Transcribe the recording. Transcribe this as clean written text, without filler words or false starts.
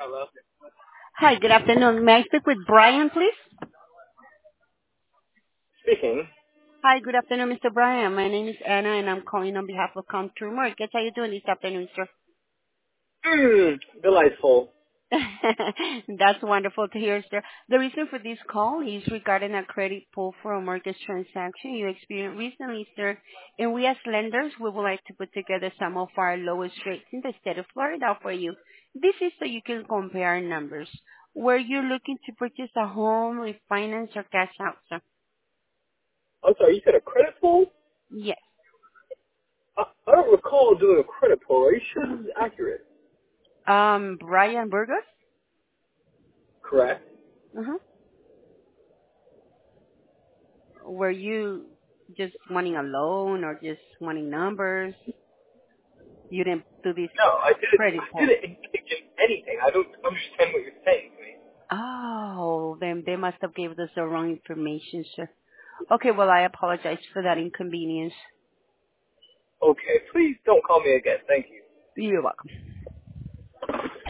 Hello. Hi, good afternoon. May I speak with Brian, please? Speaking. Hi, good afternoon, Mr. Brian. My name is Anna, and I'm calling on behalf of Contour Markets. How are you doing this afternoon, sir? Delightful. That's wonderful to hear, sir. The reason for this call is regarding a credit pull for a mortgage transaction you experienced recently, sir. And we as lenders, we would like to put together some of our lowest rates in the state of Florida for you. This is so you can compare numbers. Were you looking to purchase a home, refinance, or cash out, sir? I'm sorry, you said a credit pull? Yes. I don't recall doing a credit pull. Are you sure this is accurate? Brian Burgos? Correct. Uh-huh. Were you just wanting a loan or just wanting numbers? You didn't do this No, I didn't. credit I pull. didn't engage anything. I don't understand what you're saying to me. Oh, then they must have gave us the wrong information, sir. Okay, well, I apologize for that inconvenience. Okay, please don't call me again. Thank you. You're welcome.